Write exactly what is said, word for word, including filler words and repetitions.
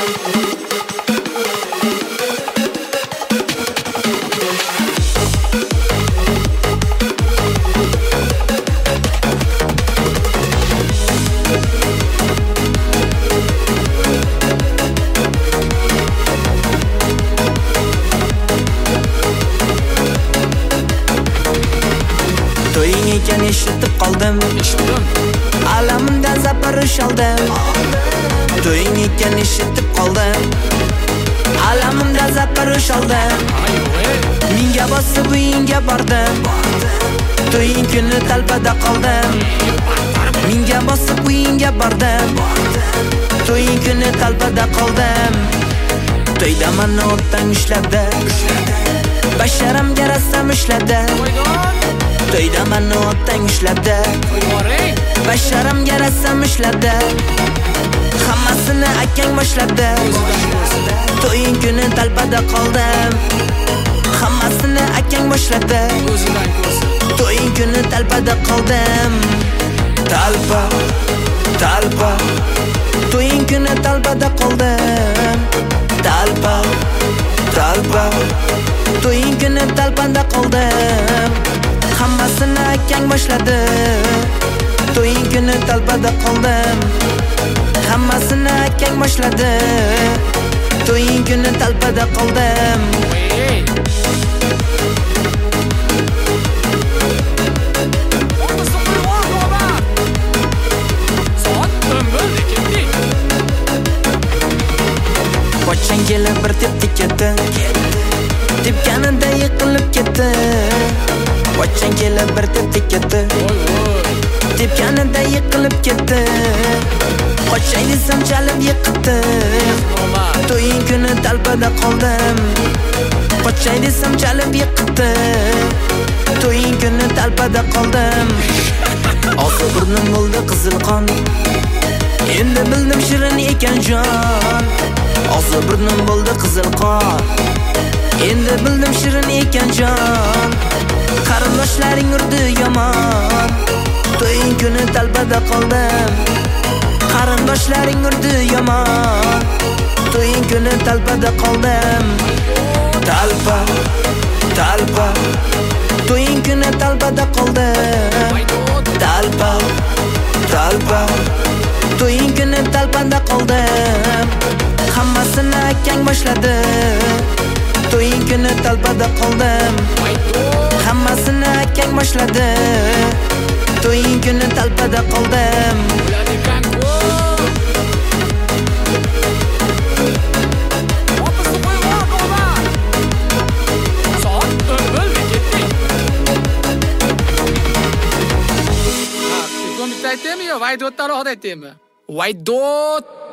To'ying ekan eshitib qoldim, Eshitdim. alamimdan zaparish oldim. To'ying ekan eshitib qoldim, alamimdan zaparish oldim. Minga bosib uyingga bordim, to'ying kuni talpada qoldim. Minga bosib uyingga bordim, to'ying kuni talpada qoldim. To'yda meni o'tdan ushladi, basharamga rassam ushladi. To'yda meni o'tdan ushladi, basharamga rassam ushladi. Hammasini akang boshladi, to'ying kuni talpada qoldim. Hammasini akang boshladi, to'ying kuni talpada qoldim. Talpa, talpa, to'ying kuni talpada qoldim. Talpa, talpa, to'ying kuni talpada qoldim. Hammasini akang boshladi, to'ying kuni talpada qoldim. Hammasini akang boshladi, to'ying kuni talpada qoldim. Qochang kelib bir tepdi ketdi, tepganida yiqilib ketdi. Qochang kelib bir tepdi ketdi, tepganida yiqilib ketdi. Qochay desam chalib yiqitdi, to'ying kuni talpada qoldim. Qochay desam chalib yiqitdi, to'ying kuni talpada qoldim. Osi burnim bo'ldi qizil qon, endi bildim shirin ekan jon. Osi burnim bo'ldi qizil qon, endi bildim shirin ekan jon. Qarindoshlaring urdi yomon, to'ying kuni talpada qoldim. Qarindoshlaring urdi yomon, to'ying kuni talpada qoldim. Talpa, talpa, to'ying kuni talpada qoldim. Talpa, talpa, to'ying kuni talpada qoldim. Hammasini akang boshladi, to'ying kuni talpada qoldim. Hammasini akang boshladi, to'ying kuni talpada qoldim. Bitta aytaymi yo Vaydotda alohida aytaymi? Vaydot